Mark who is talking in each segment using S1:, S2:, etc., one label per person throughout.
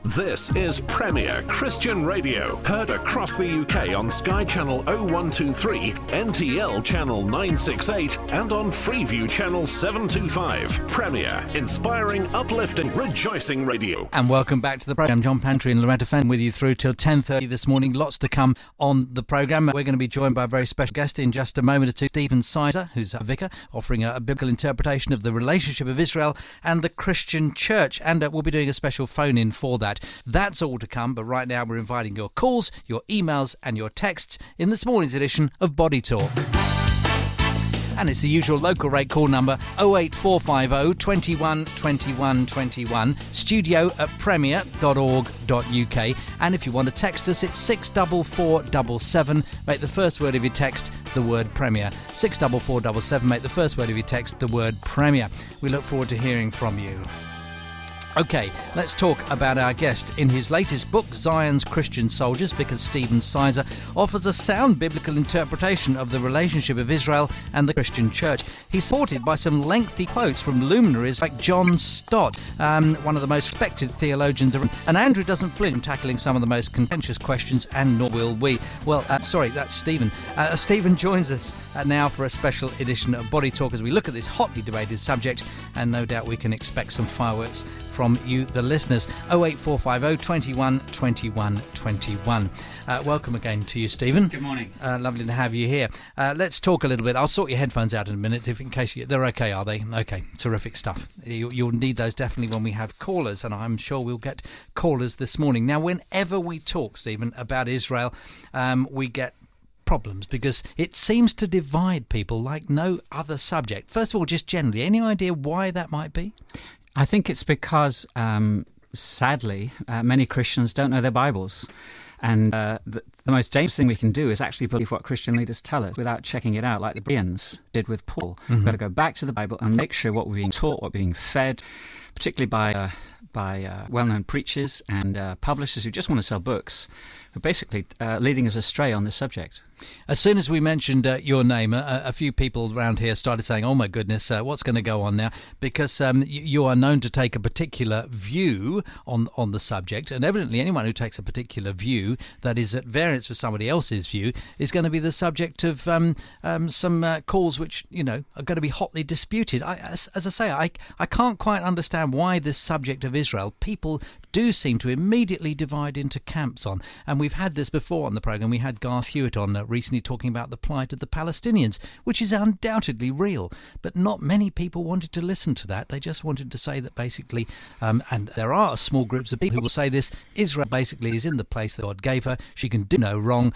S1: This is Premier Christian Radio, heard across the UK on Sky Channel 0123, NTL Channel 968 and on Freeview Channel 725. Premier, inspiring, uplifting, rejoicing radio.
S2: And welcome back to the programme. John Pantry and Loretta Fenn with you through till 10:30 this morning. Lots to come on the programme. We're going to be joined by a very special guest in just a moment or two, Stephen Sizer, who's a vicar, offering a biblical interpretation of the relationship of Israel and the Christian church. And we'll be doing a special phone-in for that. That's all to come, but right now we're inviting your calls, your emails and your texts in this morning's edition of Body Talk. And it's the usual local rate call number 08450 21 21 21, studio@premier.org.uk. And if you want to text us, it's 64477. Make the first word of your text the word Premier. 64477. Make the first word of your text the word Premier. We look forward to hearing from you. OK, let's talk about our guest. In his latest book, Zion's Christian Soldiers, Vicar Stephen Sizer offers a sound biblical interpretation of the relationship of Israel and the Christian church. He's supported by some lengthy quotes from luminaries like John Stott, one of the most respected theologians around. And Andrew doesn't flinch from tackling some of the most contentious questions, and nor will we. Well, sorry, that's Stephen. Stephen joins us now for a special edition of Body Talk as we look at this hotly debated subject, and no doubt we can expect some fireworks from you, the listeners. 08450 21 21 21. Welcome again to you, Stephen.
S3: Good morning.
S2: Lovely to have you here. Let's talk a little bit. I'll sort your headphones out in a minute, in case they're okay, are they? Okay, terrific stuff. You'll need those definitely when we have callers, and I'm sure we'll get callers this morning. Now, whenever we talk, Stephen, about Israel, we get problems because it seems to divide people like no other subject. First of all, just generally, any idea why that might be?
S3: I think it's because, sadly, many Christians don't know their Bibles. And the most dangerous thing we can do is actually believe what Christian leaders tell us without checking it out, like the Bereans did with Paul. Mm-hmm. We've got to go back to the Bible and make sure what we're being taught, what we're being fed, particularly by well-known preachers and publishers who just want to sell books, are basically leading us astray on this subject.
S2: As soon as we mentioned your name, a few people around here started saying, oh my goodness, what's going to go on now? Because you are known to take a particular view on the subject, and evidently anyone who takes a particular view that is at variance with somebody else's view is going to be the subject of some calls which, are going to be hotly disputed. As I say, I can't quite understand why this subject of Israel, people do seem to immediately divide into camps on. And we've had this before on the programme. We had Garth Hewitt on recently talking about the plight of the Palestinians, which is undoubtedly real. But not many people wanted to listen to that. They just wanted to say that basically, and there are small groups of people who will say this, Israel basically is in the place that God gave her. She can do no wrong.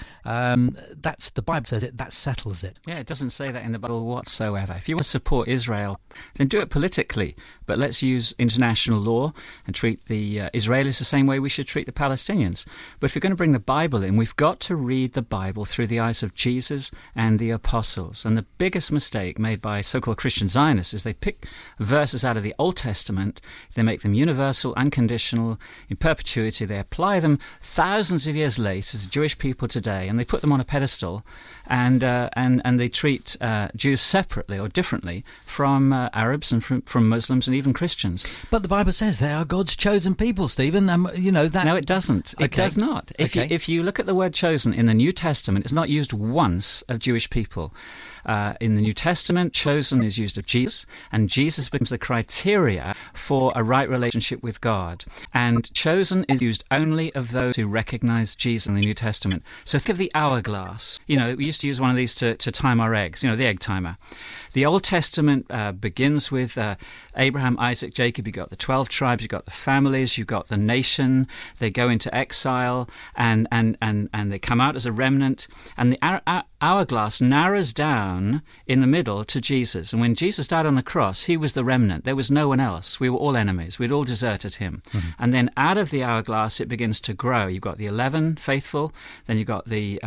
S2: That's the Bible says it. That settles it.
S3: Yeah, it doesn't say that in the Bible whatsoever. If you want to support Israel, then do it politically. But let's use international law and treat the Israelis the same way we should treat the Palestinians. But if you're going to bring the Bible in, we've got to read the Bible through the eyes of Jesus and the apostles. And the biggest mistake made by so-called Christian Zionists is they pick verses out of the Old Testament, they make them universal, unconditional, in perpetuity. They apply them thousands of years later to Jewish people today, and they put them on a pedestal, and they treat Jews separately or differently from Arabs and from Muslims and even Christians.
S2: But the Bible says they are God's chosen people, Stephen. That.
S3: No, it doesn't. It does not. If you look at the word chosen in the New Testament, it's not used once of Jewish people. In the New Testament, chosen is used of Jesus, and Jesus becomes the criteria for a right relationship with God. And chosen is used only of those who recognize Jesus in the New Testament. So think of the hourglass. We used to use one of these to time our eggs, the egg timer. The Old Testament begins with Abraham, Isaac, Jacob. You've got the 12 tribes, you've got the families, you've got the nation. They go into exile and they come out as a remnant. And the hourglass narrows down in the middle to Jesus. And when Jesus died on the cross, he was the remnant. There was no one else. We were all enemies. We'd all deserted him. Mm-hmm. And then out of the hourglass, it begins to grow. You've got the 11 faithful, then you've got the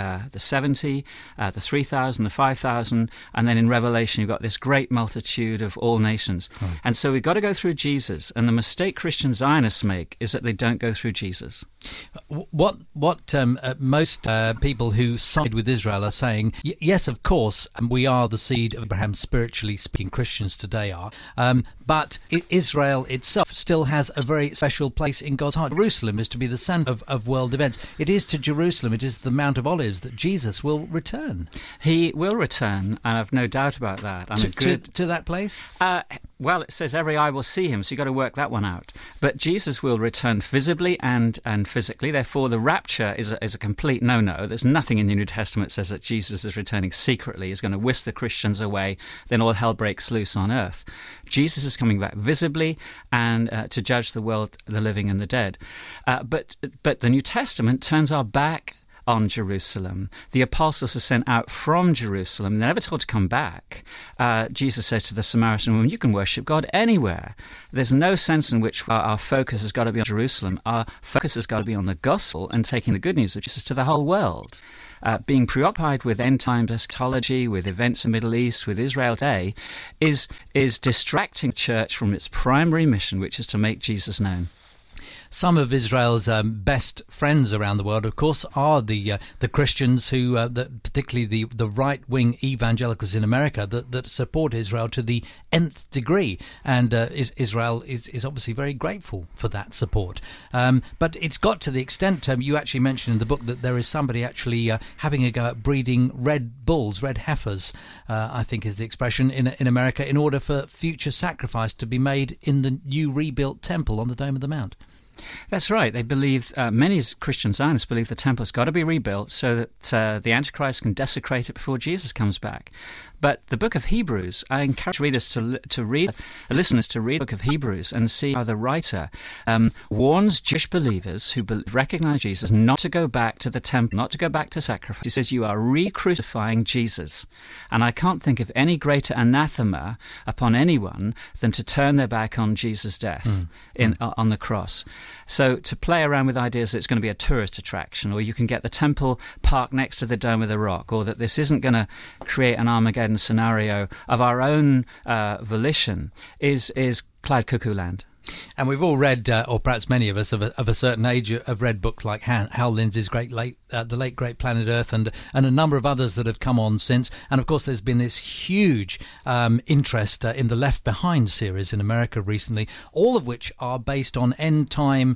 S3: 70, the 3,000, the 5,000, and then in Revelation, you've got this great multitude of all nations. Oh. And so we've got to go through Jesus. And the mistake Christian Zionists make is that they don't go through Jesus.
S2: What most people who side with Israel are saying, yes, of course, we we are the seed of Abraham, spiritually speaking. Christians today are. But Israel itself still has a very special place in God's heart. Jerusalem is to be the centre of world events. It is to Jerusalem, it is the Mount of Olives, that Jesus will return.
S3: He will return, and I've no doubt about that.
S2: To that place?
S3: Well, it says every eye will see him, so you've got to work that one out. But Jesus will return visibly and physically. Therefore, the rapture is a complete no-no. There's nothing in the New Testament that says that Jesus is returning secretly. He's going to whisk the Christians away, then all hell breaks loose on earth. Jesus is coming back visibly and to judge the world, the living and the dead. But the New Testament turns our back on Jerusalem. The apostles are sent out from Jerusalem. They're never told to come back. Jesus says to the Samaritan woman, you can worship God anywhere. There's no sense in which our focus has got to be on Jerusalem. Our focus has got to be on the gospel and taking the good news of Jesus to the whole world. Being preoccupied with end-time eschatology, with events in the Middle East, with Israel today, is distracting the church from its primary mission, which is to make Jesus known.
S2: Some of Israel's best friends around the world, of course, are the Christians who, particularly the right-wing evangelicals in America, that support Israel to the nth degree. And Israel is obviously very grateful for that support. But it's got to the extent, you actually mentioned in the book, that there is somebody actually having a go at breeding red bulls, red heifers, I think is the expression, in America, in order for future sacrifice to be made in the new rebuilt temple on the Dome of the Mount.
S3: That's right. They believe, many Christian Zionists believe the temple's got to be rebuilt so that the Antichrist can desecrate it before Jesus comes back. But the book of Hebrews, I encourage listeners to read the book of Hebrews and see how the writer warns Jewish believers who recognize Jesus not to go back to the temple, not to go back to sacrifice. He says, you are re-crucifying Jesus. And I can't think of any greater anathema upon anyone than to turn their back on Jesus' death on the cross. So to play around with ideas that it's going to be a tourist attraction, or you can get the temple parked next to the Dome of the Rock, or that this isn't going to create an Armageddon scenario of our own volition, is cloud cuckoo land.
S2: And we've all read, or perhaps many of us of a certain age, have read books like Hal Lindsey's The Late Great Planet Earth, and a number of others that have come on since. And of course, there's been this huge interest in the Left Behind series in America recently, all of which are based on end-time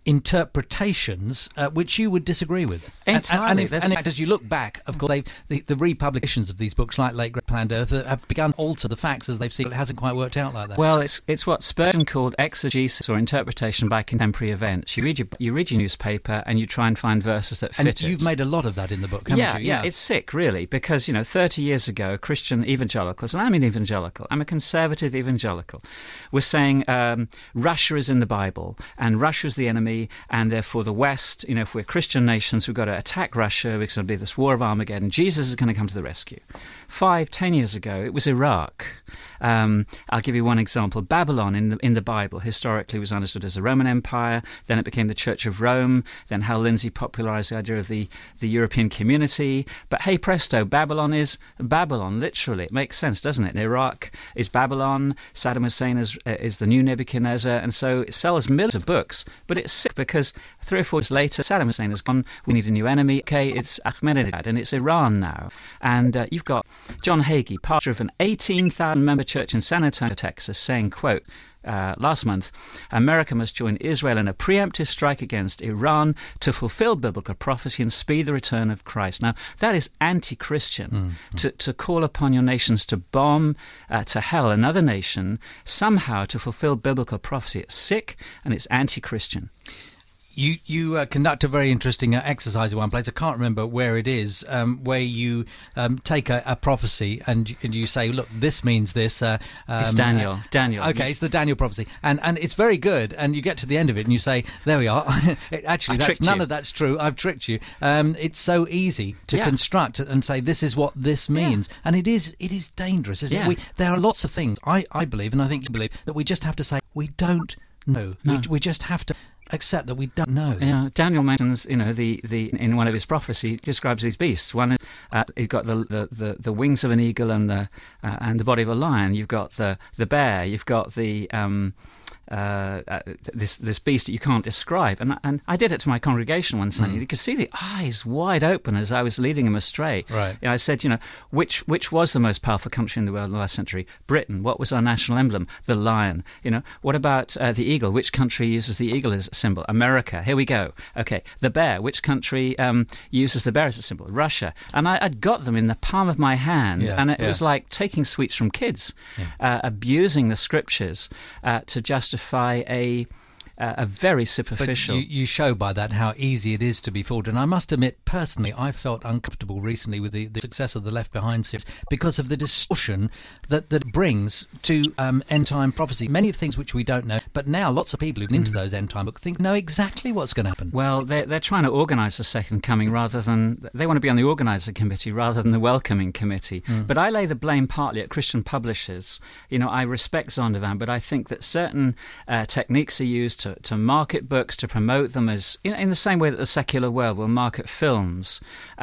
S2: interpretations which you would disagree with.
S3: Entirely.
S2: And in fact, as you look back, of course, the republications of these books, like Late Great Planet Earth, have begun to alter the facts as they've seen. It hasn't quite worked out like that.
S3: Well, it's what Spurgeon called exegesis, or interpretation by contemporary events. You read your newspaper and you try and find verses that fit it.
S2: And you've made a lot of that in the book, haven't you?
S3: Yeah, it's sick, really, because 30 years ago, Christian evangelicals, and I'm an evangelical, I'm a conservative evangelical, were saying Russia is in the Bible and Russia's the enemy, and therefore the West, if we're Christian nations, we've got to attack Russia. It's going to be this war of Armageddon. Jesus is going to come to the rescue. 5-10 years ago, it was Iraq. I'll give you one example. Babylon in the Bible historically was understood as the Roman Empire. Then it became the Church of Rome. Then Hal Lindsey popularized the idea of the European community. But hey presto, Babylon is Babylon, literally. It makes sense, doesn't it? Iraq is Babylon. Saddam Hussein is the new Nebuchadnezzar. And so it sells millions of books. But it's sick because 3 or 4 years later, Saddam Hussein has gone. We need a new enemy. Okay, it's Ahmadinejad, and it's Iran now. And you've got John Hagee, pastor of an 18,000-member church in San Antonio, Texas, saying, quote, last month, America must join Israel in a preemptive strike against Iran to fulfill biblical prophecy and speed the return of Christ. Now, that is anti-Christian. To call upon your nations to bomb to hell another nation somehow to fulfill biblical prophecy. It's sick and it's anti-Christian.
S2: You conduct a very interesting exercise in one place. I can't remember where it is, where you take a prophecy and you say, look, this means this.
S3: It's Daniel.
S2: Okay, it's the Daniel prophecy. And it's very good. And you get to the end of it and you say, there we are. Actually, none of that's true. I've tricked you. It's so easy to construct and say, this is what this means. And it is dangerous, isn't it? There are lots of things, I believe, and I think you believe, that we just have to say, we don't know. No. We just have to accept that we don't know.
S3: Yeah, Daniel mentions, the in one of his prophecies, he describes these beasts. One is he's got the wings of an eagle and the body of a lion. You've got the bear. You've got the this beast that you can't describe. And I did it to my congregation one Sunday. You could see the eyes wide open as I was leading them astray.
S2: Right.
S3: I said, which was the most powerful country in the world in the last century? Britain. What was our national emblem? The lion. What about the eagle? Which country uses the eagle as a symbol? America. Here we go. Okay. The bear. Which country uses the bear as a symbol? Russia. And I'd got them in the palm of my hand, and it was like taking sweets from kids, abusing the scriptures to justify a very superficial...
S2: But you show by that how easy it is to be fooled. And I must admit, personally, I felt uncomfortable recently with the success of the Left Behind series because of the distortion that brings to end-time prophecy. Many of things which we don't know, but now lots of people who've been into those end-time books know exactly what's going to happen.
S3: Well, they're trying to organise the second coming rather than... They want to be on the organiser committee rather than the welcoming committee. But I lay the blame partly at Christian publishers. I respect Zondervan, but I think that certain techniques are used to market books, to promote them as in the same way that the secular world will market films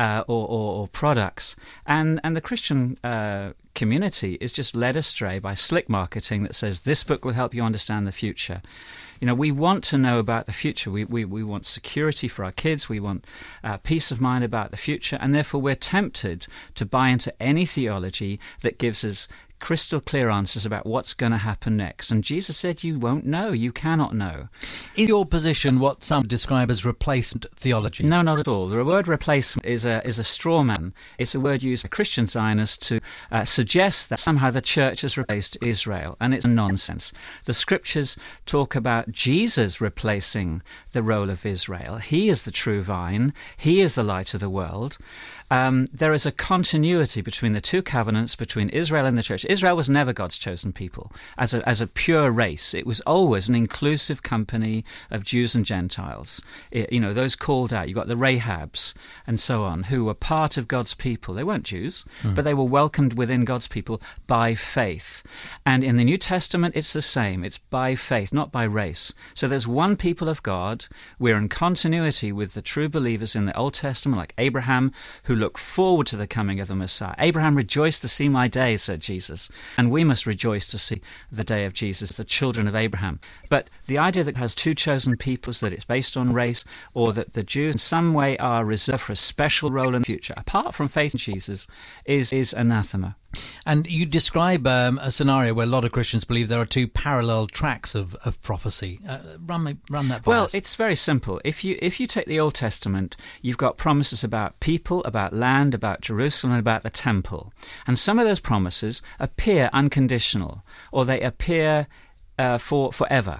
S3: or products, and the Christian community is just led astray by slick marketing that says this book will help you understand the future. We want to know about the future. We want security for our kids. We want peace of mind about the future, and therefore we're tempted to buy into any theology that gives us crystal clear answers about what's going to happen next. And Jesus said you won't know. You cannot know.
S2: Is your position what some describe as replacement theology?
S3: No, not at all. The word replacement is a straw man. It's a word used by Christian Zionists to suggest that somehow the church has replaced Israel, and it's nonsense. The scriptures talk about Jesus replacing the role of Israel. He is the true vine. He is the light of the world. There is a continuity between the two covenants, between Israel and the church. Israel was never God's chosen people as a pure race. It was always an inclusive company of Jews and Gentiles. Those called out. You got the Rahabs and so on, who were part of God's people. They weren't Jews, but they were welcomed within God's people by faith. And in the New Testament, it's the same. It's by faith, not by race. So there's one people of God. We're in continuity with the true believers in the Old Testament, like Abraham, who look forward to the coming of the Messiah. Abraham rejoiced to see my day, said Jesus. And we must rejoice to see the day of Jesus, the children of Abraham. But the idea that it has two chosen peoples, that it's based on race, or that the Jews in some way are reserved for a special role in the future, apart from faith in Jesus, is anathema.
S2: And you describe a scenario where a lot of Christians believe there are two parallel tracks of prophecy. Run that by us.
S3: It's very simple. If you take the Old Testament, you've got promises about people, about land, about Jerusalem, and about the temple. And some of those promises appear unconditional, or they appear for forever.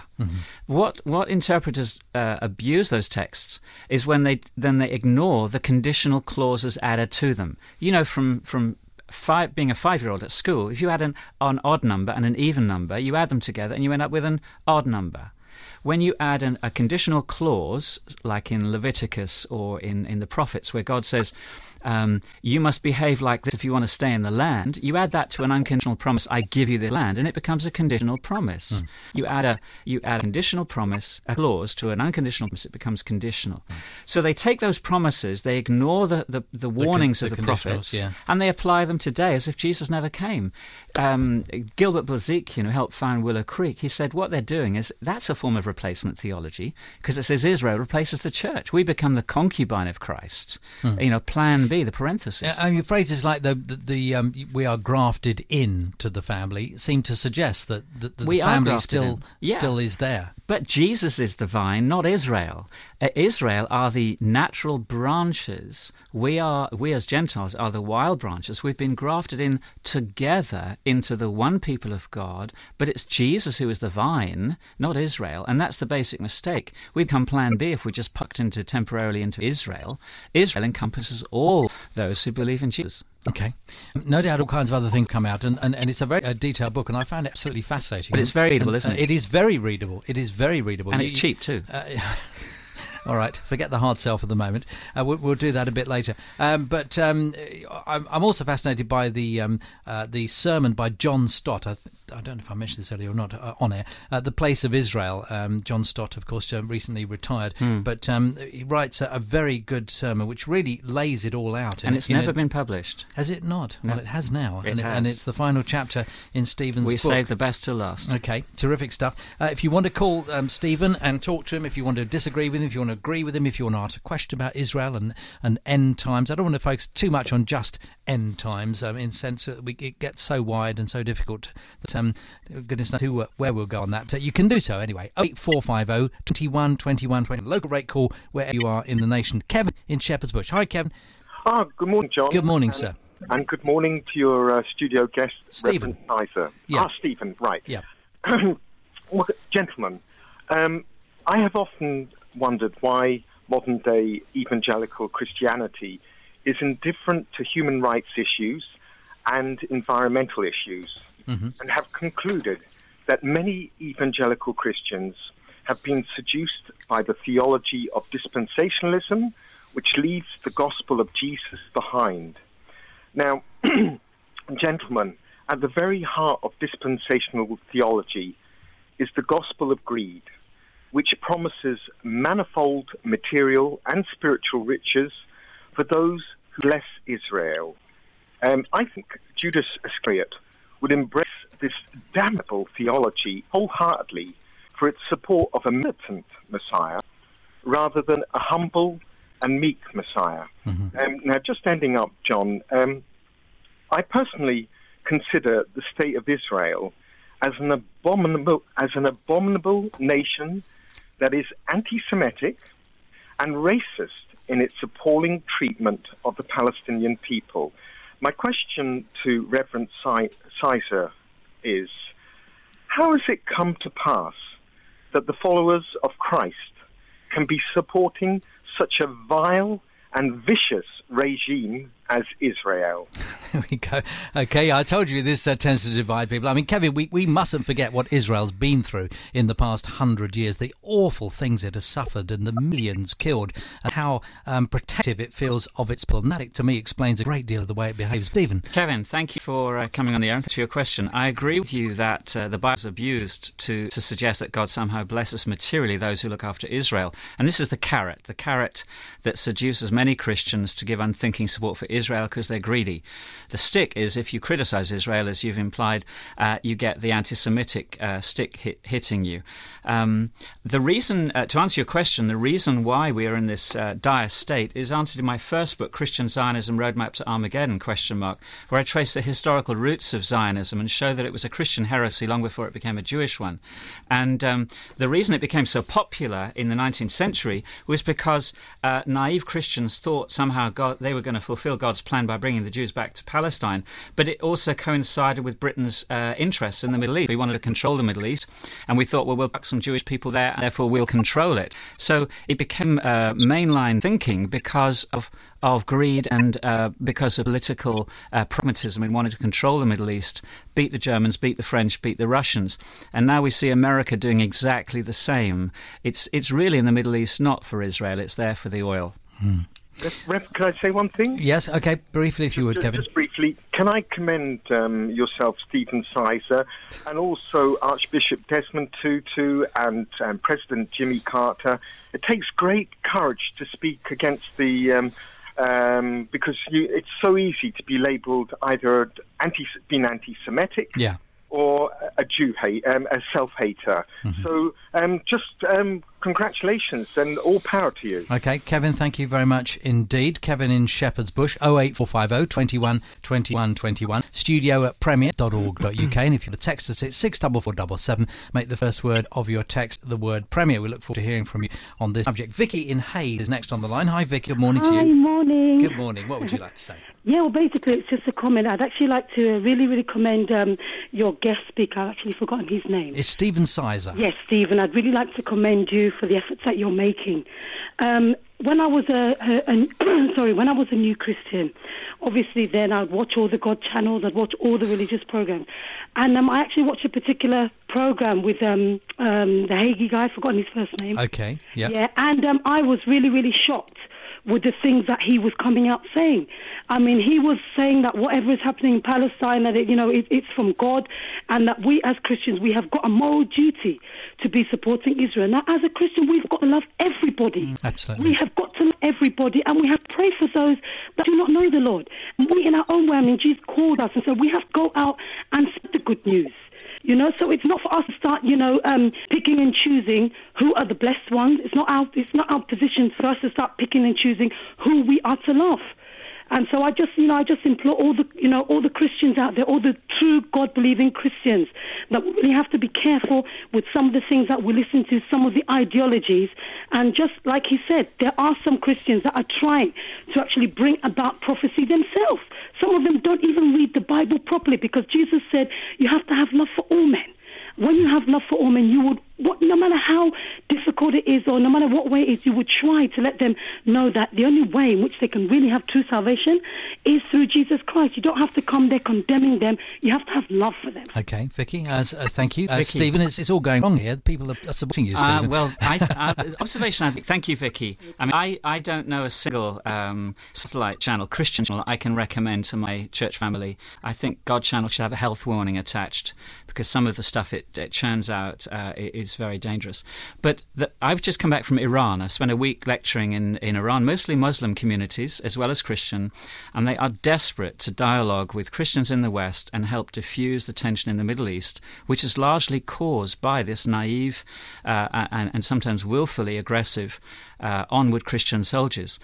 S3: What interpreters abuse those texts is when they ignore the conditional clauses added to them. From being a 5-year-old at school, if you add an odd number and an even number, you add them together and you end up with an odd number. When you add a conditional clause, like in Leviticus or in the prophets, where God says, you must behave like this if you want to stay in the land, you add that to an unconditional promise, I give you the land, and it becomes a conditional promise. You add a conditional promise, a clause, to an unconditional promise, it becomes conditional. So they take those promises, they ignore the warnings of the prophets, and they apply them today as if Jesus never came. Gilbert Blazik, who helped found Willow Creek, he said what they're doing is, that's a form of replacement theology, because it says Israel replaces the church. We become the concubine of Christ. Plan B, the parenthesis.
S2: Phrases like the we are grafted in to the family seem to suggest that the family still is there.
S3: But Jesus is the vine, not Israel. Israel are the natural branches. We as Gentiles are the wild branches. We've been grafted in together into the one people of God, but it's Jesus who is the vine, not Israel, and that's the basic mistake. We become plan B if we just pucked temporarily into Israel. Israel encompasses all those who believe in Jesus.
S2: Okay. No doubt all kinds of other things come out, and it's a very detailed book, and I found it absolutely fascinating.
S3: But it's very readable, isn't it?
S2: It is very readable. It is very readable.
S3: And it's cheap too.
S2: All right, forget the hard sell for the moment. We'll do that a bit later. But I'm also fascinated by the sermon by John Stott. I don't know if I mentioned this earlier or not on air, The Place of Israel. John Stott, of course, recently retired, but he writes a very good sermon which really lays it all out.
S3: And it's never been published.
S2: Has it not?
S3: No.
S2: Well, it has now.
S3: It has.
S2: And it's the final chapter in Stephen's book.
S3: We saved the best till last.
S2: Okay, terrific stuff. If you want to call Stephen and talk to him, if you want to disagree with him, if you want to agree with him, if you want to ask a question about Israel and end times, I don't want to focus too much on just end times, in the sense that it gets so wide and so difficult that goodness knows where we'll go on that. You can do so anyway. 08450 21 21 20. Local rate call wherever you are in the nation. Kevin in Shepherd's Bush. Hi, Kevin.
S4: Good morning, John.
S2: Good morning, sir.
S4: And good morning to your studio guest,
S2: Stephen.
S4: Reverend
S2: Yeah.
S4: Stephen, right.
S2: Yeah.
S4: Well, gentlemen, I have often wondered why modern-day evangelical Christianity is indifferent to human rights issues and environmental issues, and have concluded that many evangelical Christians have been seduced by the theology of dispensationalism, which leaves the gospel of Jesus behind. Now, gentlemen, at the very heart of dispensational theology is the gospel of greed, which promises manifold material and spiritual riches for those who bless Israel. I think Judas Iscariot would embrace this damnable theology wholeheartedly for its support of a militant Messiah rather than a humble and meek Messiah. Now, just ending up, John, I personally consider the state of Israel as an abominable nation that is anti-Semitic and racist in its appalling treatment of the Palestinian people. My question to Reverend Sizer is, how has it come to pass that the followers of Christ can be supporting such a vile and vicious regime as Israel?
S2: There we go. Okay, I told you this tends to divide people. I mean, Kevin, we mustn't forget what Israel's been through in the past 100 years, the awful things it has suffered and the millions killed, and how protective it feels of its people. And that, to me, explains a great deal of the way it behaves. Stephen.
S3: Kevin, thank you for coming on the air. Thanks for your question. I agree with you that the Bible is abused to suggest that God somehow blesses materially those who look after Israel. And this is the carrot that seduces many Christians to give unthinking support for Israel because they're greedy. The stick is, if you criticize Israel, as you've implied, you get the anti-Semitic stick hitting you. The reason, to answer your question, the reason why we are in this dire state is answered in my first book, Christian Zionism Roadmap to Armageddon, where I trace the historical roots of Zionism and show that it was a Christian heresy long before it became a Jewish one. And the reason it became so popular in the 19th century was because naive Christians thought somehow they were going to fulfill God's plan by bringing the Jews back to Palestine, but it also coincided with Britain's interests in the Middle East. We wanted to control the Middle East, and we thought, well, we'll pack some Jewish people there, and therefore we'll control it. So it became mainline thinking because of greed and because of political pragmatism in wanting to control the Middle East, beat the Germans, beat the French, beat the Russians. And now we see America doing exactly the same. It's really in the Middle East, not for Israel. It's there for the oil.
S4: Rev, can I say one thing?
S2: Yes, okay, briefly if you would, Kevin.
S4: Just briefly, can I commend yourself, Stephen Sizer, and also Archbishop Desmond Tutu and President Jimmy Carter. It takes great courage to speak against the... because it's so easy to be labelled either being anti-Semitic or a a self-hater. So just congratulations and all power to you.
S2: Okay, Kevin, thank you very much indeed. Kevin in Shepherd's Bush, 08450 21 21 21, studio at premier.org.uk, and if you want to text us, it's 64477. Make the first word of your text the word Premier. We look forward to hearing from you on this subject. Vicky in Hayes is next on the line. Hi, Vicky. Good morning to you.
S5: Hi, morning.
S2: Good morning. What would you like to say?
S5: Yeah, well, basically, it's just a comment. I'd actually like to really, really commend your guest speaker. I've actually forgotten his name.
S2: It's Stephen Sizer.
S5: Yes, Stephen. I'd really like to commend you for the efforts that you're making. When I was when I was a new Christian, obviously then I'd watch all the God channels, I'd watch all the religious programs, and I actually watched a particular program with the Hagee guy. I've forgotten his first name.
S2: Okay. Yeah.
S5: Yeah, and I was really, really shocked with the things that he was coming out saying. I mean, he was saying that whatever is happening in Palestine, that it's from God, and that we as Christians, we have got a moral duty to be supporting Israel. Now, as a Christian, we've got to love everybody.
S2: Absolutely.
S5: We have got to love everybody, and we have to pray for those that do not know the Lord. And we, in our own way, I mean, Jesus called us, and so we have to go out and spread the good news. So it's not for us to start, picking and choosing who are the blessed ones. It's not our position for us to start picking and choosing who we are to love. And so I just implore all the Christians out there, all the true God-believing Christians, that we really have to be careful with some of the things that we listen to, some of the ideologies. And just like he said, there are some Christians that are trying to actually bring about prophecy themselves. Some of them don't even read the Bible properly, because Jesus said you have to have love for all men. When you have love for all men, you would, no matter how difficult it is, or no matter what way it is, you would try to let them know that the only way in which they can really have true salvation is through Jesus Christ. You don't have to come there condemning them. You have to have love for them.
S2: Okay, Vicky, thank you. Stephen, it's all going wrong here. People are supporting you, Stephen.
S3: Observation, I think. Thank you, Vicky. I mean, I don't know a single satellite channel, Christian channel, I can recommend to my church family. I think God Channel should have a health warning attached, because some of the stuff it churns out is very dangerous. But I've just come back from Iran. I spent a week lecturing in Iran, mostly Muslim communities as well as Christian, and they are desperate to dialogue with Christians in the West and help diffuse the tension in the Middle East, which is largely caused by this naive and sometimes willfully aggressive onward Christian soldiers.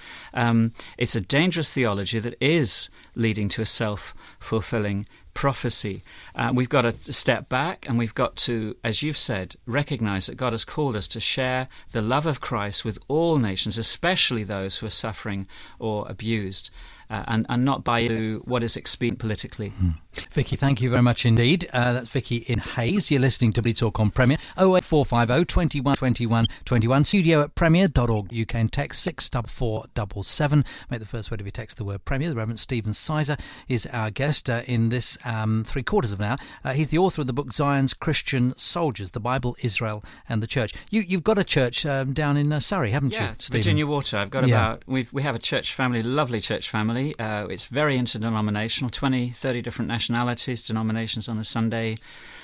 S3: It's a dangerous theology that is leading to a self-fulfilling prophecy. We've got to step back, and we've got to, as you've said, recognize that God has called us to share the love of Christ with all nations, especially those who are suffering or abused, and not by what is expedient politically.
S2: Vicky, thank you very much indeed. That's Vicky in Hayes. You're listening to Blitz Talk on Premier. 08450 21 21 21. Studio at premier.org. You can text 64477. Make the first word of your text the word Premier. The Reverend Stephen Sizer is our guest in this 3/4 of an hour. He's the author of the book Zion's Christian Soldiers, the Bible, Israel and the Church. You've got a church down in Surrey, haven't you, Stephen?
S3: Virginia Water. I've got we have a church family, lovely church family. It's very interdenominational, 20, 30 different nationalities, denominations on a Sunday,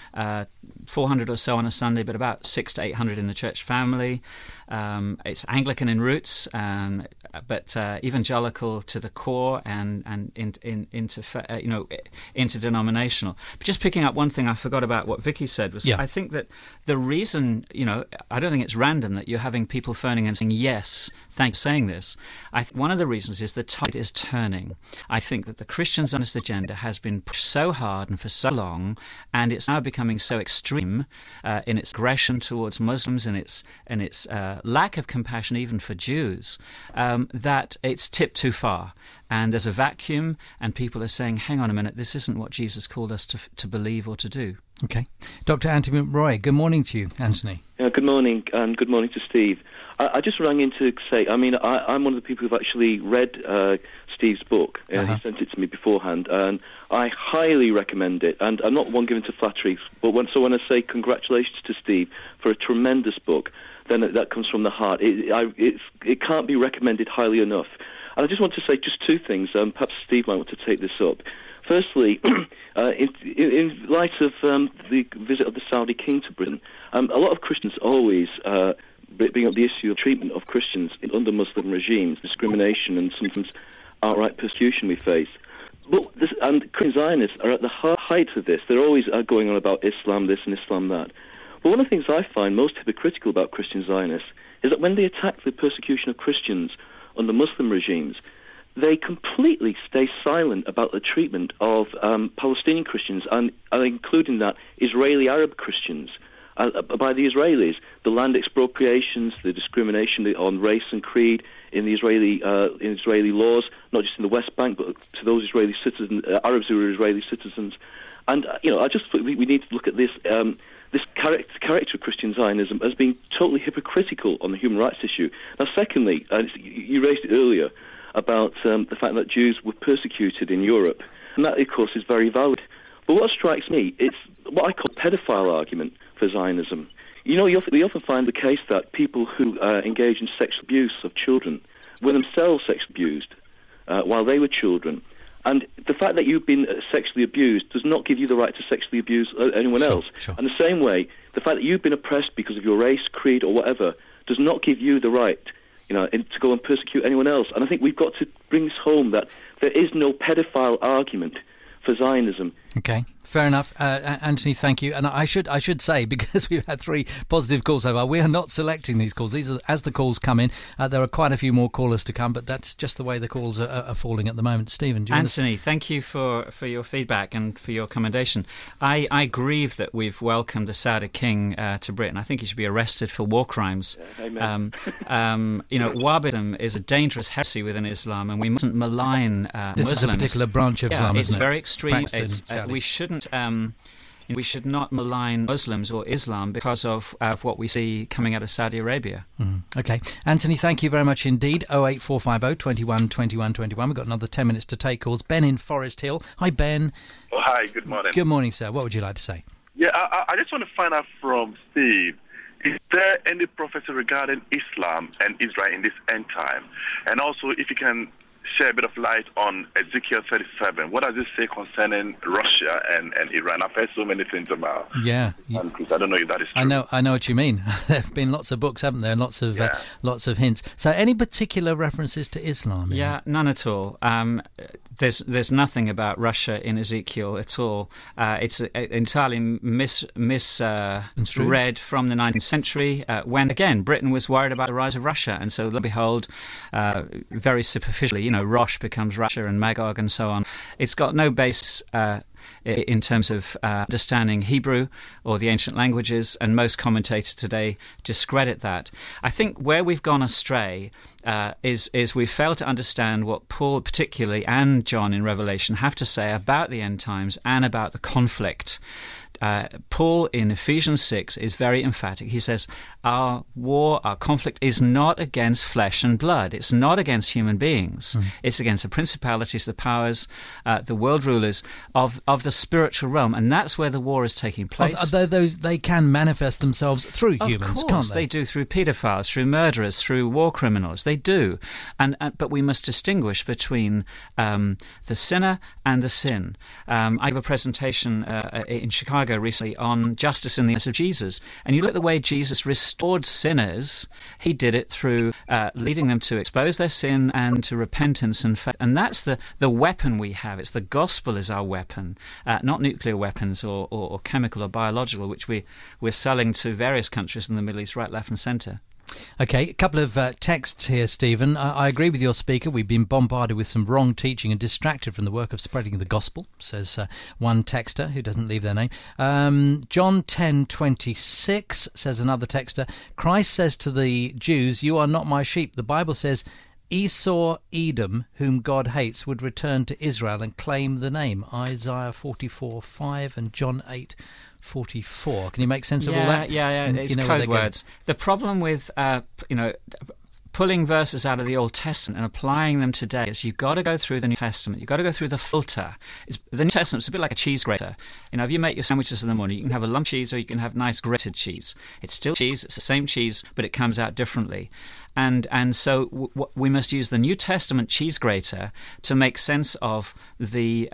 S3: 400 or so on a Sunday, but about 600 to 800 in the church family. It's Anglican in roots, but evangelical to the core, and interdenominational. But just picking up one thing I forgot about what Vicky said was, I think that the reason, I don't think it's random that you're having people phoning and saying, yes, thanks for saying this. I think one of the reasons is the tide is turning. I think that the Christian Zionist agenda has been pushed so hard and for so long, and it's now becoming so extreme in its aggression towards Muslims and its lack of compassion even for Jews, that it's tipped too far. And there's a vacuum, and people are saying, hang on a minute, this isn't what Jesus called us to believe or to do.
S2: Okay. Dr. Anthony Roy, good morning to you, Anthony.
S6: Good morning, and good morning to Steve. I just rang in to say, I'm one of the people who've actually read Steve's book. He sent it to me beforehand, and I highly recommend it. And I'm not one given to flattery, but when I say congratulations to Steve for a tremendous book, then that comes from the heart. It can't be recommended highly enough. And I just want to say just two things. Perhaps Steve might want to take this up. Firstly, in light of the visit of the Saudi king to Britain, a lot of Christians always bring up the issue of treatment of Christians under Muslim regimes, discrimination and sometimes outright persecution we face. And Christian Zionists are at the height of this. They're always going on about Islam this and Islam that. But one of the things I find most hypocritical about Christian Zionists is that when they attack the persecution of Christians under Muslim regimes, they completely stay silent about the treatment of Palestinian Christians, and including that Israeli Arab Christians by the Israelis. The land expropriations, the discrimination on race and creed in the Israeli laws, not just in the West Bank, but to those Israeli citizens, Arabs who are Israeli citizens. And I just think we need to look at this this character of Christian Zionism as being totally hypocritical on the human rights issue. Now, secondly, you raised it earlier about the fact that Jews were persecuted in Europe, and that, of course, is very valid. But what strikes me, it's what I call pedophile argument for Zionism. We often find the case that people who engage in sexual abuse of children were themselves sexually abused while they were children. And the fact that you've been sexually abused does not give you the right to sexually abuse anyone else.
S2: Sure.
S6: And the same way, the fact that you've been oppressed because of your race, creed, or whatever does not give you the right, to go and persecute anyone else. And I think we've got to bring this home, that there is no pedophile argument for Zionism.
S2: Okay, fair enough. Anthony, thank you. And I should say, because we've had 3 positive calls so far, we are not selecting these calls. These are as the calls come in. There are quite a few more callers to come, but that's just the way the calls are falling at the moment. Stephen, do you
S3: Anthony, thank you for your feedback and for your commendation. I grieve that we've welcomed the Saudi king to Britain. I think he should be arrested for war crimes.
S6: Amen.
S3: Wahhabism is a dangerous heresy within Islam, and we mustn't malign Muslims.
S2: This is a particular branch of Islam,
S3: it's
S2: isn't it?
S3: very extreme. We shouldn't. We should not malign Muslims or Islam because of what we see coming out of Saudi Arabia.
S2: Okay. Anthony, thank you very much indeed. 08450 21 21 21. We've got another 10 minutes to take calls. Ben in Forest Hill. Hi, Ben.
S7: Oh, hi, good morning.
S2: Good morning, sir. What would you like to say?
S7: Yeah, I just want to find out from Steve, is there any prophecy regarding Islam and Israel in this end time? And also, if you can share a bit of light on Ezekiel 37. What does it say concerning Russia and Iran? I've heard so many things about countries. I don't know if that is true.
S2: I know what you mean. There have been lots of books, haven't there? Lots of hints. So any particular references to Islam?
S3: None at all. There's nothing about Russia in Ezekiel at all. It's entirely misread from the 19th century, when, again, Britain was worried about the rise of Russia. And so, lo and behold, very superficially, Rosh becomes Russia and Magog and so on. It's got no base in terms of understanding Hebrew or the ancient languages, and most commentators today discredit that. I think where we've gone astray is we've failed to understand what Paul particularly and John in Revelation have to say about the end times and about the conflict. Paul in Ephesians 6 is very emphatic. He says, our conflict is not against flesh and blood. It's not against human beings. It's against the principalities, the powers, the world rulers of the spiritual realm. And that's where the war is taking place.
S2: Although they can manifest themselves through humans, can't they?
S3: They do, through paedophiles, through murderers, through war criminals. They do. But we must distinguish between the sinner and the sin. I gave a presentation in Chicago recently on justice in the eyes of Jesus, and you look at the way Jesus restored sinners. He did it through leading them to expose their sin and to repentance and faith, and that's the weapon we have. It's the gospel is our weapon, not nuclear weapons or chemical or biological, which we're selling to various countries in the Middle East, right, left and centre.
S2: Okay, a couple of texts here, Stephen. I agree with your speaker. We've been bombarded with some wrong teaching and distracted from the work of spreading the gospel, says one texter who doesn't leave their name. John 10:26 says another texter, Christ says to the Jews, you are not my sheep. The Bible says Esau, Edom, whom God hates, would return to Israel and claim the name. Isaiah 44:5 and John 8:44. Can you make sense of all that?
S3: Yeah. It's code words. The problem with pulling verses out of the Old Testament and applying them today is you've got to go through the New Testament. You've got to go through the filter. The New Testament's a bit like a cheese grater. If you make your sandwiches in the morning, you can have a lump cheese or you can have nice grated cheese. It's still cheese. It's the same cheese, but it comes out differently. And so we must use the New Testament cheese grater to make sense of the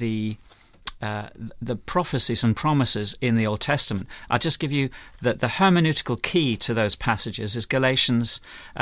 S3: prophecies and promises in the Old Testament. I'll just give you the hermeneutical key to those passages is Galatians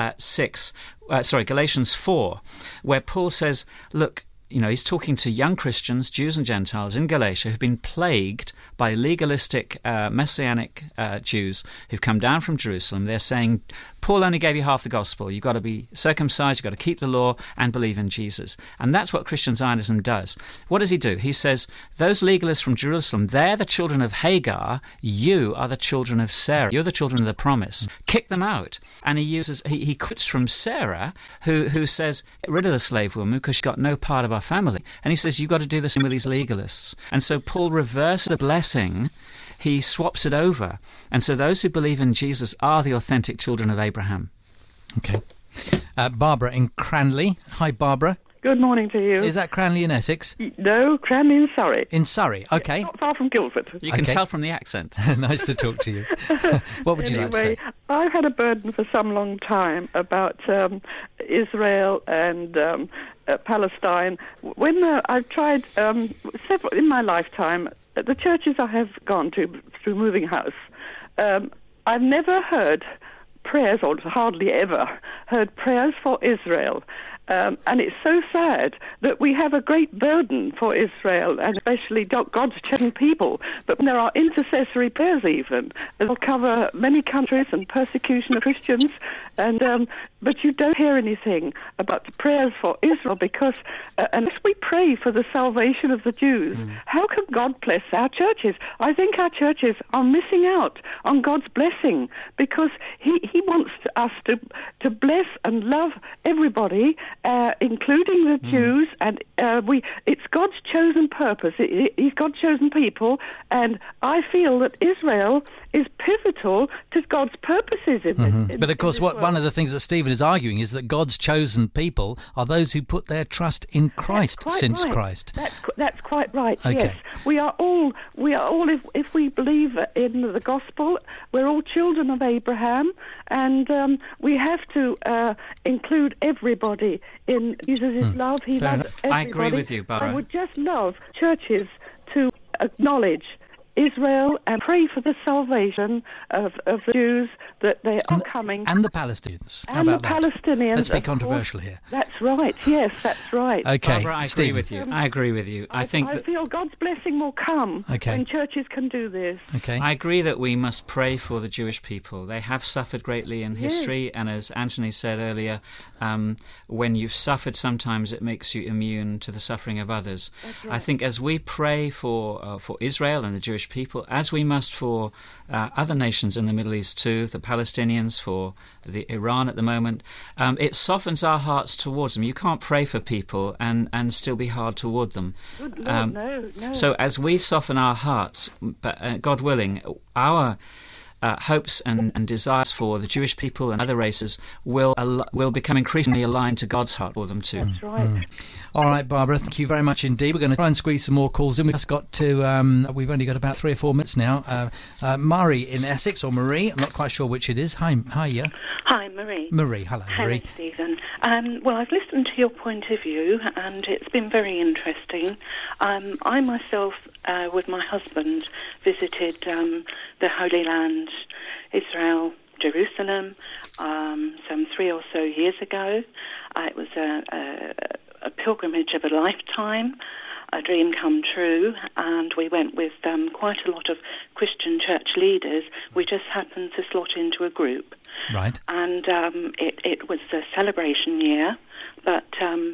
S3: 4, where Paul says, look, he's talking to young Christians, Jews and Gentiles in Galatia who've been plagued by legalistic messianic Jews who've come down from Jerusalem. They're saying, Paul only gave you half the gospel. You've got to be circumcised, you've got to keep the law and believe in Jesus. And that's what Christian Zionism does. What does he do? He says, those legalists from Jerusalem, they're the children of Hagar. You are the children of Sarah. You're the children of the promise. Kick them out. And he quotes from Sarah, who says, get rid of the slave woman because she's got no part of our family. And he says, you've got to do the same with these legalists. And so Paul reverses the blessing. He swaps it over. And so those who believe in Jesus are the authentic children of Abraham.
S2: Okay. Barbara in Cranley. Hi, Barbara.
S8: Good morning to you.
S2: Is that Cranley in Essex?
S8: No, Cranley in Surrey.
S2: In Surrey, okay.
S8: Not far from Guildford.
S3: You can tell from the accent.
S2: Nice to talk to you. What would you like to say?
S8: I've had a burden for some long time about Israel and Palestine. When I've tried several in my lifetime, the churches I have gone to through Moving House, I've never heard prayers, or hardly ever heard prayers for Israel. And it's so sad that we have a great burden for Israel, and especially God's chosen people. But there are intercessory prayers even. They'll cover many countries and persecution of Christians. And but you don't hear anything about the prayers for Israel, because unless we pray for the salvation of the Jews, how can God bless our churches? I think our churches are missing out on God's blessing, because He wants us to bless and love everybody, including the Jews, and it's God's chosen purpose. He's God's chosen people, and I feel that Israel is pivotal to God's purposes in this.
S2: But of course, one of the things that Stephen is arguing is that God's chosen people are those who put their trust in Christ since
S8: right.
S2: Christ.
S8: That's quite right.
S2: Okay.
S8: Yes, we are all. If we believe in the gospel, we're all children of Abraham, and we have to include everybody in Jesus' love. He loves everybody.
S3: I agree with you, Barbara.
S8: I would just love churches to acknowledge Israel and pray for the salvation of the Jews, that they are coming.
S2: And the Palestinians. How
S8: and
S2: about
S8: the
S2: that?
S8: Palestinians.
S2: Let's be controversial here.
S8: That's right. Yes, that's right.
S2: Okay,
S3: Barbara, I agree with you. I agree with you. I
S8: feel God's blessing will come when churches can do this.
S2: Okay.
S3: I agree that we must pray for the Jewish people. They have suffered greatly in history, and as Anthony said earlier, when you've suffered, sometimes it makes you immune to the suffering of others.
S8: Right.
S3: I think as we pray for Israel and the Jewish people, as we must for other nations in the Middle East too, the Palestinians, for the Iran at the moment, it softens our hearts towards them. You can't pray for people and still be hard toward them.
S8: Good Lord, no.
S3: So as we soften our hearts, God willing, our hopes and desires for the Jewish people and other races will become increasingly aligned to God's heart for them too.
S8: That's right.
S2: All right, Barbara, thank you very much indeed. We're going to try and squeeze some more calls in. We've just got to, we've only got about 3 or 4 minutes now. Murray in Essex, or Marie, I'm not quite sure which it is. Hi, yeah.
S9: Hi, Marie.
S2: Marie, hello, Marie.
S9: Hello, Stephen. Well, I've listened to your point of view, and it's been very interesting. I myself, with my husband, visited the Holy Land, Israel, Jerusalem, some 3 or so years ago. It was a pilgrimage of a lifetime, a dream come true, and we went with quite a lot of Christian church leaders. We just happened to slot into a group.
S2: Right.
S9: And it was a celebration year, but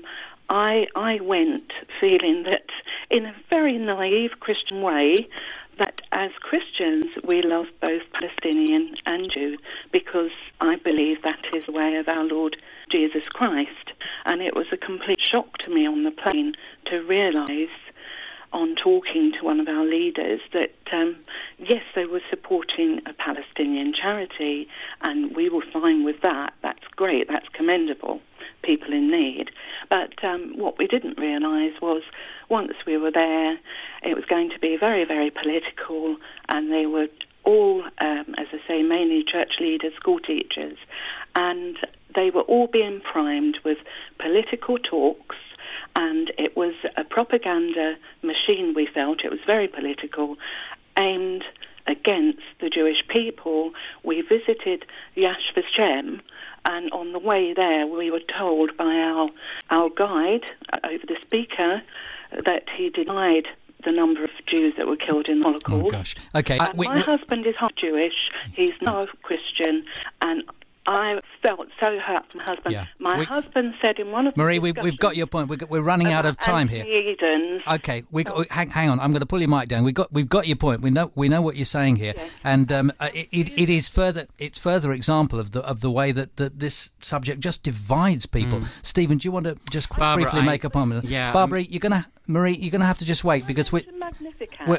S9: I went feeling that, in a very naive Christian way, that as Christians we love both Palestinian and Jew, because I believe that is the way of our Lord Jesus Christ. And it was a complete shock to me on the plane to realise, on talking to one of our leaders, that yes, they were supporting a Palestinian charity, and we were fine with that. That's great, that's commendable, people in need. But what we didn't realise was, once we were there, it was going to be very, very political, and they were all, as I say, mainly church leaders, school teachers, and they were all being primed with political talks, and it was a propaganda machine, we felt. It was very political, aimed against the Jewish people. We visited Yad Vashem, and on the way there we were told by our guide, over the speaker, that he denied the number of Jews that were killed in the Holocaust.
S2: Oh, gosh. Okay.
S9: My husband is half Jewish. He's not a Christian, and I felt so hurt for my husband.
S2: Yeah.
S9: My husband said in one of the
S2: Marie, we've got your point. We're running out of time here. Okay, hang on. I'm going to pull your mic down. We've got your point. We know what you're saying here, yes. And it is further. It's further example of the way that this subject just divides people. Stephen, do you want to just briefly make a point?
S3: Yeah,
S2: Barbara, Marie, you're going to have to just wait, because we're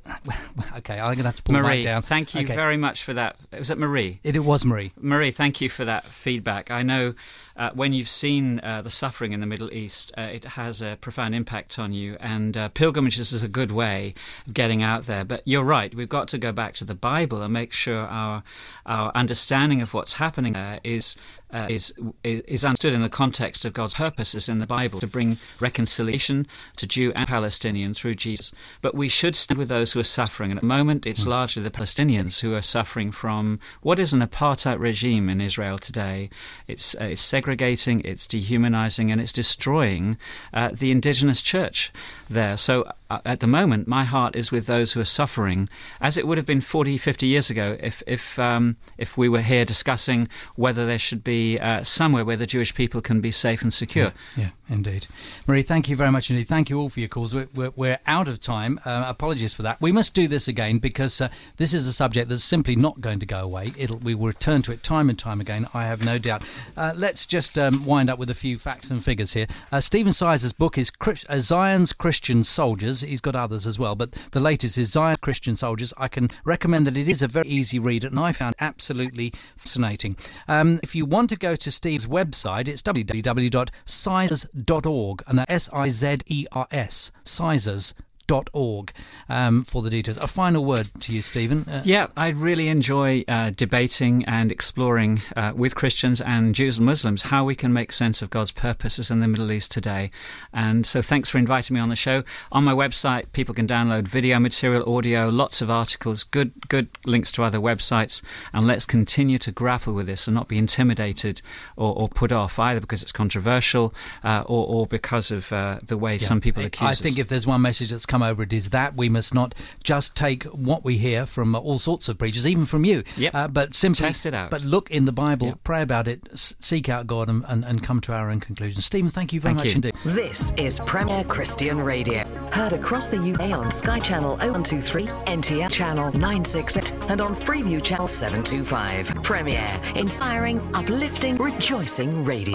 S2: Okay, I'm going to have to pull
S3: Marie,
S2: that down.
S3: Thank you very much for that. Was it Marie?
S2: It was Marie.
S3: Marie, thank you for that feedback. I know when you've seen the suffering in the Middle East, it has a profound impact on you, and pilgrimages is a good way of getting out there. But you're right, we've got to go back to the Bible and make sure our understanding of what's happening there is understood in the context of God's purposes in the Bible to bring reconciliation to Jew and Palestinian through Jesus. But we should stand with those who are suffering. And at the moment, it's largely the Palestinians who are suffering from what is an apartheid regime in Israel today. It's segregating, it's dehumanizing, and it's destroying the indigenous church there. So at the moment, my heart is with those who are suffering, as it would have been 40, 50 years ago if we were here discussing whether there should be somewhere where the Jewish people can be safe and secure.
S2: Yeah, indeed. Marie, thank you very much indeed. Thank you all for your calls. We're out of time. Apologies for that. We must do this again because this is a subject that's simply not going to go away. We will return to it time and time again, I have no doubt. Let's just wind up with a few facts and figures here. Stephen Sizer's book is Zion's Christian Soldiers. He's got others as well, but the latest is Zion's Christian Soldiers. I can recommend that. It is a very easy read, and I found absolutely fascinating. If you want to go to Steve's website, it's www.sizers.org, and that's Sizers, Sizers.org for the details. A final word to you, Stephen.
S3: Yeah, I really enjoy debating and exploring with Christians and Jews and Muslims how we can make sense of God's purposes in the Middle East today. And so thanks for inviting me on the show. On my website, people can download video material, audio, lots of articles, good links to other websites, and let's continue to grapple with this and not be intimidated or put off, either because it's controversial or because of the way some people accuse us.
S2: I think if there's one message that's come over, it is that we must not just take what we hear from all sorts of preachers, even from you, but simply
S3: test it out.
S2: But look in the Bible, pray about it, seek out God, and come to our own conclusions. Stephen, thank you very much indeed.
S10: This is Premier Christian Radio, heard across the UK on Sky Channel 0123, NTL Channel 968, and on Freeview Channel 725. Premier, inspiring, uplifting, rejoicing radio.